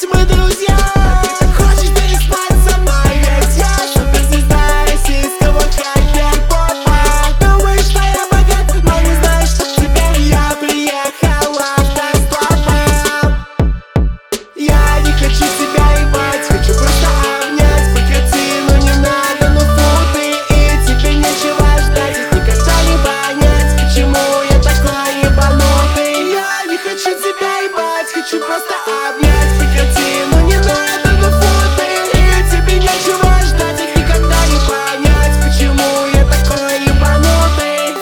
мы друзья. Хочешь переспать со мной? Ведь я суперзвезда российского хайпер-попа. Думаешь, что я богат, но не знаешь, что к тебе я приехал автостопом. Я не хочу тебя ебать, хочу просто обнять. Прекрати, но не надо, ну фу ты, и тебе нечего ждать. Ведь никогда не понять, почему я такой ебанутый. Я не хочу тебя ебать, хочу просто обнять. Прекрати, но не надо, ну фу ты, и тебе нечего ждать. Ведь никогда не понять, почему я такой ебанутый.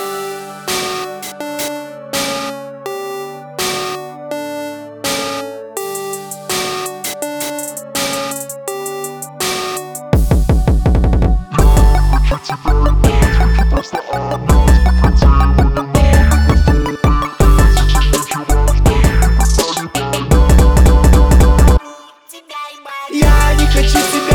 Я не хочу тебя